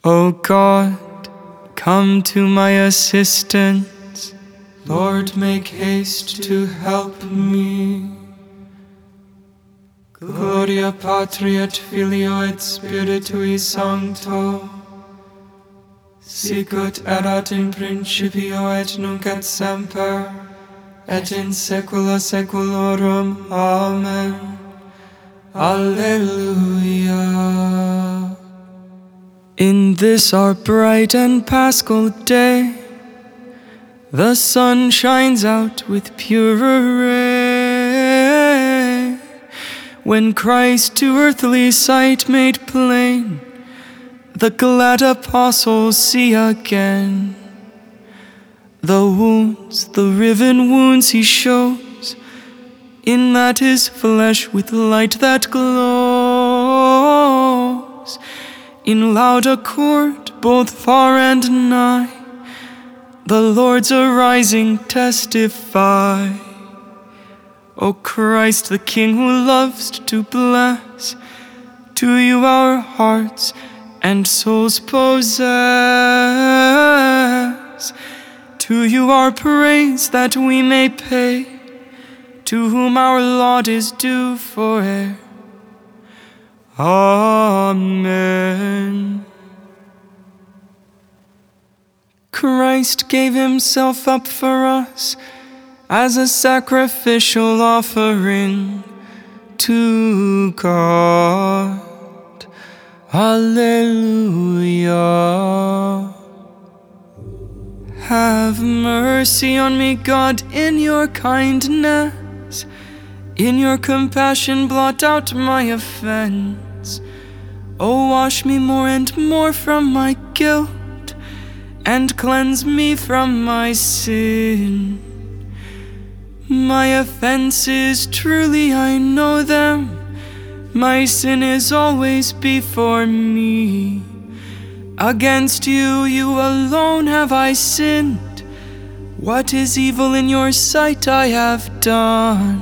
O God, come to my assistance. Lord, make haste to help me. Gloria Patri et Filio et Spiritui Sancto, sicut erat in principio et nunc et semper, et in saecula saeculorum. Amen. Alleluia. In this our bright and paschal day, the sun shines out with purer ray. When Christ to earthly sight made plain, the glad apostles see again the wounds, the riven wounds he shows, in that his flesh with light that glows. In loud accord, both far and nigh, the Lord's arising testify. O Christ, the King who loves to bless, to you our hearts and souls possess. To you our praise that we may pay, to whom our laud is due fore'er. Amen. Christ gave himself up for us as a sacrificial offering to God. Alleluia. Have mercy on me, God, in your kindness. In your compassion blot out my offense. Oh, wash me more and more from my guilt, and cleanse me from my sin. My offenses, truly I know them. My sin is always before me. Against you, you alone have I sinned. What is evil in your sight I have done,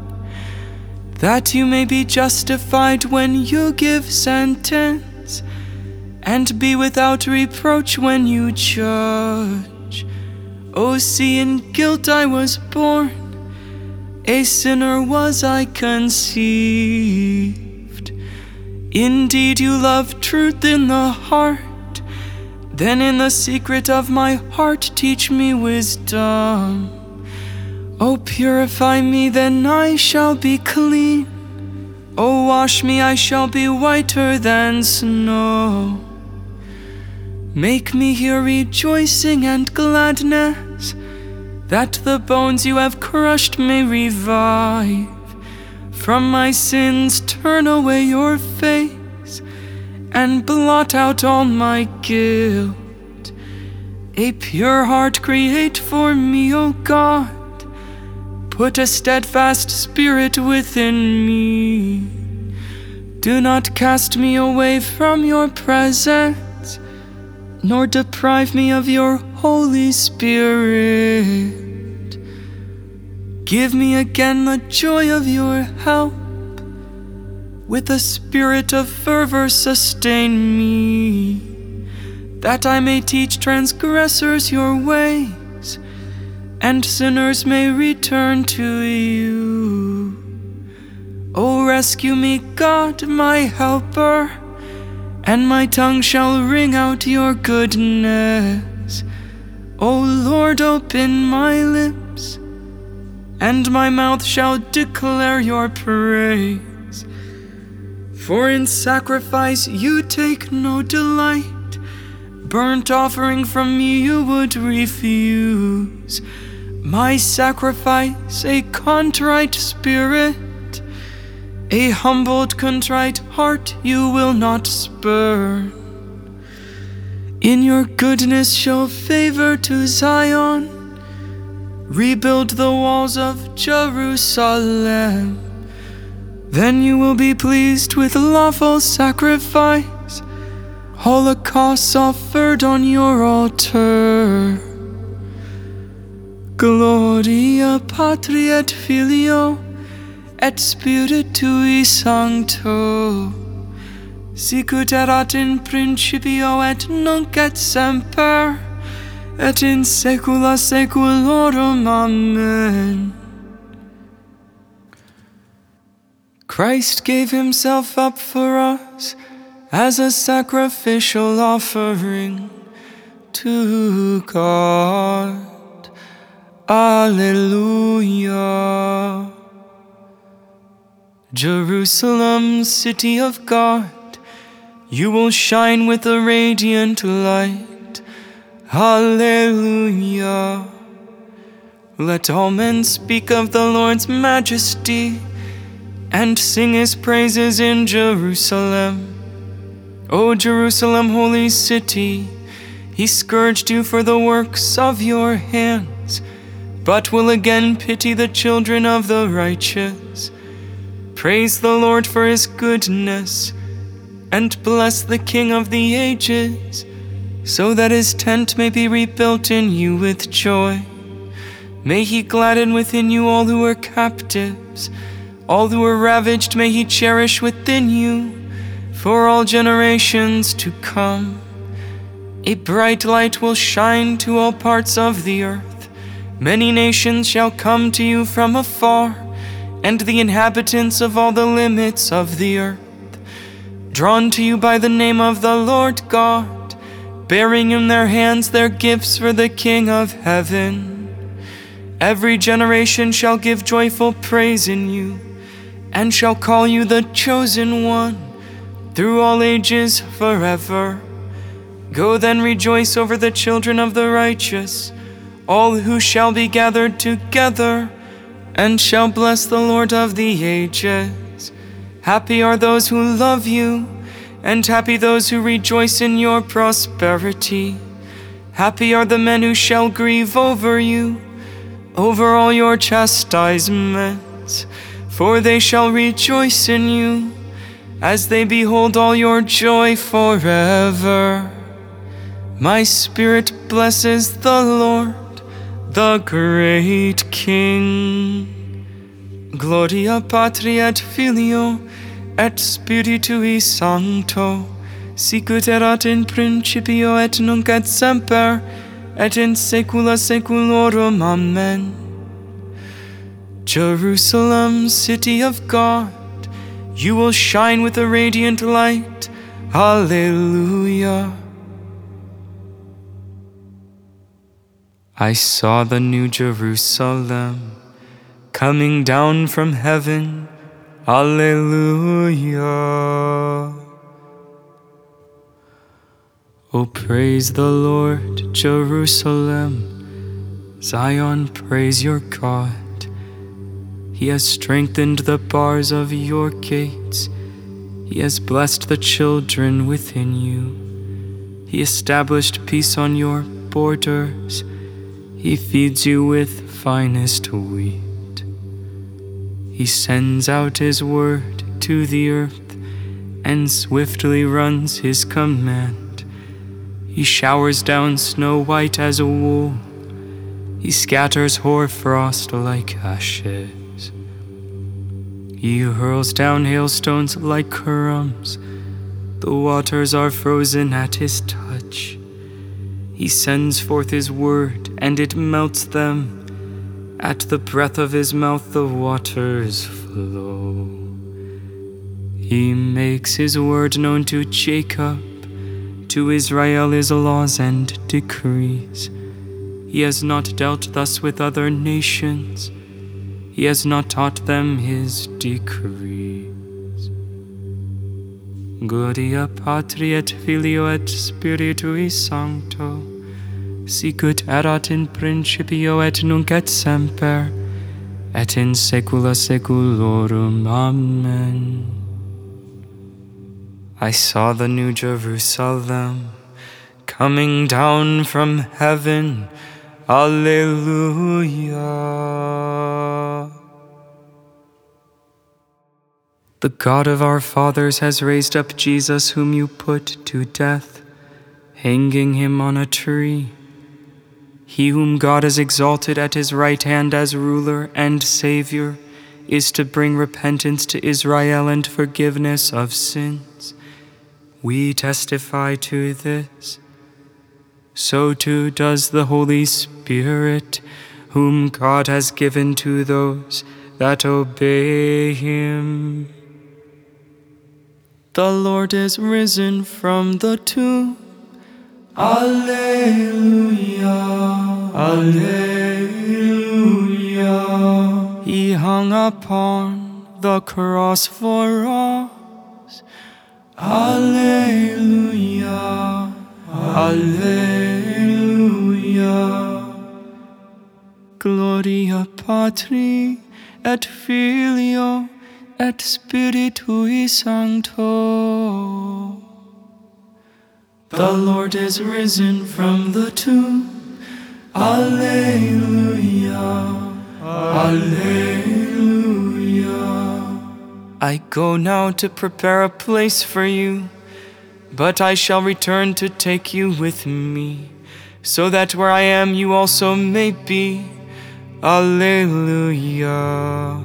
that you may be justified when you give sentence, and be without reproach when you judge. O see, in guilt I was born, a sinner was I conceived. Indeed, you love truth in the heart. Then in the secret of my heart teach me wisdom. O purify me, then I shall be clean. O wash me, I shall be whiter than snow. Make me hear rejoicing and gladness, that the bones you have crushed may revive. From my sins turn away your face, and blot out all my guilt. A pure heart create for me, O God. Put a steadfast spirit within me. Do not cast me away from your presence, nor deprive me of your Holy Spirit. Give me again the joy of your help. With a spirit of fervor sustain me, that I may teach transgressors your ways, and sinners may return to you. O rescue me, God, my helper, and my tongue shall ring out your goodness. O Lord, open my lips, and my mouth shall declare your praise. For in sacrifice you take no delight, burnt offering from me you would refuse. My sacrifice, a contrite spirit, a humbled, contrite heart you will not spurn. In your goodness show favor to Zion, rebuild the walls of Jerusalem. Then you will be pleased with lawful sacrifice, holocausts offered on your altar. Gloria Patri et Filio et Spiritui Sancto, sicut erat in principio et nunc et semper, et in saecula saeculorum. Amen. Christ gave himself up for us as a sacrificial offering to God. Alleluia. Jerusalem, city of God, you will shine with a radiant light. Alleluia. Let all men speak of the Lord's majesty and sing his praises in Jerusalem. O Jerusalem, holy city, he scourged you for the works of your hands, but will again pity the children of the righteous. Praise the Lord for his goodness, and bless the King of the ages, so that his tent may be rebuilt in you with joy. May he gladden within you all who are captives. All who are ravaged may he cherish within you, for all generations to come. A bright light will shine to all parts of the earth. Many nations shall come to you from afar, and the inhabitants of all the limits of the earth, drawn to you by the name of the Lord God, bearing in their hands their gifts for the King of heaven. Every generation shall give joyful praise in you, and shall call you the chosen one, through all ages forever. Go then, rejoice over the children of the righteous, all who shall be gathered together, and shall bless the Lord of the ages. Happy are those who love you, and happy those who rejoice in your prosperity. Happy are the men who shall grieve over you, over all your chastisements, for they shall rejoice in you, as they behold all your joy forever. My spirit blesses the Lord, the great King. Gloria Patri et Filio et Spiritui Sancto, sicut erat in principio et nunc et semper, et in saecula saeculorum. Amen. Jerusalem, city of God, you will shine with a radiant light. Alleluia. I saw the new Jerusalem coming down from heaven. Alleluia. Oh, praise the Lord, Jerusalem. Zion, praise your God. He has strengthened the bars of your gates. He has blessed the children within you. He established peace on your borders. He feeds you with finest wheat. He sends out his word to the earth and swiftly runs his command. He showers down snow white as a wool. He scatters hoarfrost like ashes. He hurls down hailstones like crumbs. The waters are frozen at his touch. He sends forth his word, and it melts them. At the breath of his mouth the waters flow. He makes his word known to Jacob, to Israel his laws and decrees. He has not dealt thus with other nations. He has not taught them his decrees. Gloria Patri et Filio et Spiritui Sancto, sicut erat in principio et nunc et semper, et in saecula saeculorum. Amen. I saw the new Jerusalem coming down from heaven. Alleluia. The God of our fathers has raised up Jesus, whom you put to death, hanging him on a tree. He whom God has exalted at his right hand as ruler and Savior is to bring repentance to Israel and forgiveness of sins. We testify to this. So too does the Holy Spirit, whom God has given to those that obey him. The Lord is risen from the tomb. Alleluia, Alleluia. He hung upon the cross for us. Alleluia, Alleluia. Gloria Patri et Filio et Spiritui Sancto. The Lord is risen from the tomb. Alleluia, Alleluia. I go now to prepare a place for you, but I shall return to take you with me, so that where I am you also may be. Alleluia.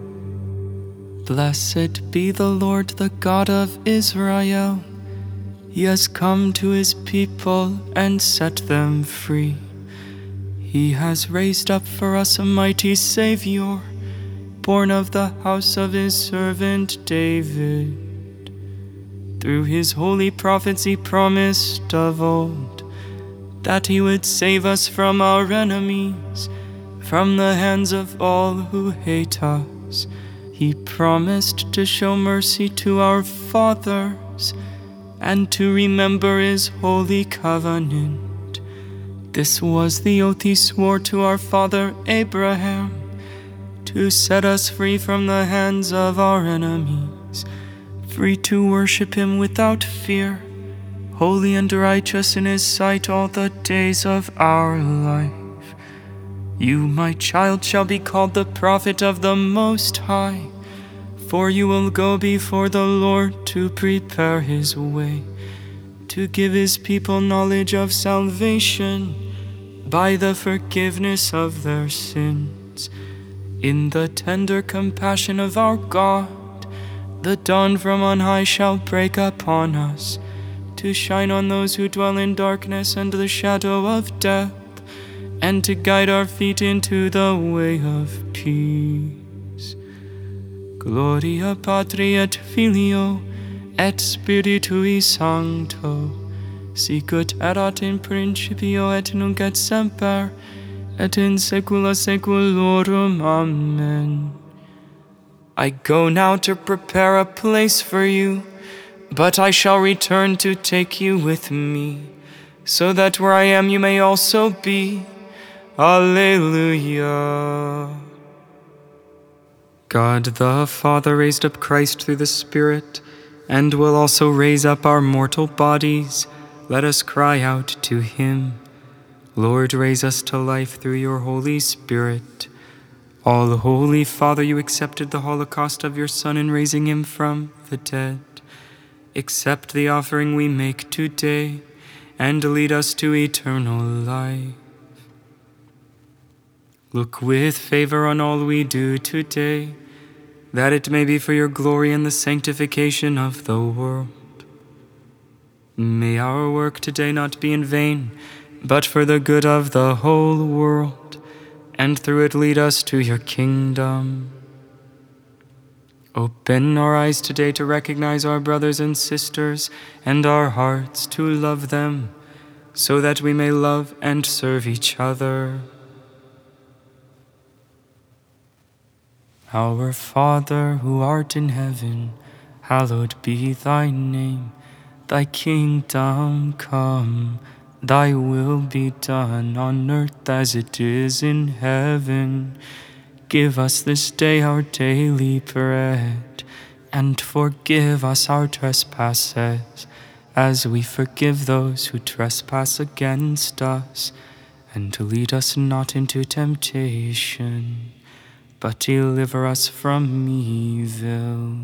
Blessed be the Lord, the God of Israel. He has come to his people and set them free. He has raised up for us a mighty Savior, born of the house of his servant David. Through his holy prophets he promised of old that he would save us from our enemies, from the hands of all who hate us. He promised to show mercy to our fathers and to remember his holy covenant. This was the oath he swore to our father Abraham, to set us free from the hands of our enemies, free to worship him without fear, holy and righteous in his sight all the days of our life. You, my child, shall be called the prophet of the Most High, for you will go before the Lord to prepare his way, to give his people knowledge of salvation by the forgiveness of their sins. In the tender compassion of our God, the dawn from on high shall break upon us, to shine on those who dwell in darkness and the shadow of death, and to guide our feet into the way of peace. Gloria Patri et Filio et Spiritui Sancto, sicut erat in principio et nunc et semper, et in saecula saeculorum. Amen. I go now to prepare a place for you, but I shall return to take you with me, so that where I am you may also be. Alleluia. God the Father raised up Christ through the Spirit, and will also raise up our mortal bodies. Let us cry out to him. Lord, raise us to life through your Holy Spirit. All Holy Father, you accepted the holocaust of your Son in raising him from the dead. Accept the offering we make today, and lead us to eternal life. Look with favor on all we do today, that it may be for your glory and the sanctification of the world. May our work today not be in vain, but for the good of the whole world, and through it lead us to your kingdom. Open our eyes today to recognize our brothers and sisters, and our hearts to love them, so that we may love and serve each other. Our Father, who art in heaven, hallowed be thy name. Thy kingdom come, thy will be done on earth as it is in heaven. Give us this day our daily bread, and forgive us our trespasses, as we forgive those who trespass against us. And lead us not into temptation, but deliver us from evil.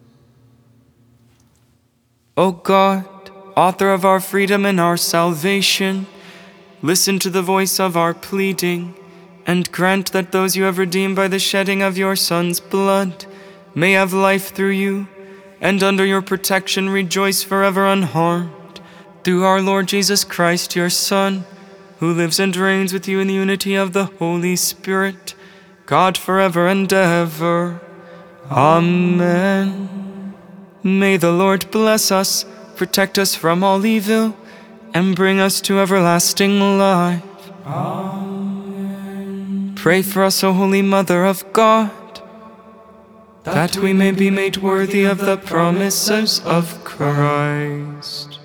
O God, author of our freedom and our salvation, listen to the voice of our pleading, and grant that those you have redeemed by the shedding of your Son's blood may have life through you, and under your protection rejoice forever unharmed. Through our Lord Jesus Christ, your Son, who lives and reigns with you in the unity of the Holy Spirit, God forever and ever. Amen. May the Lord bless us, protect us from all evil, and bring us to everlasting life. Amen. Pray for us, O Holy Mother of God, that we may be made worthy of the promises of Christ.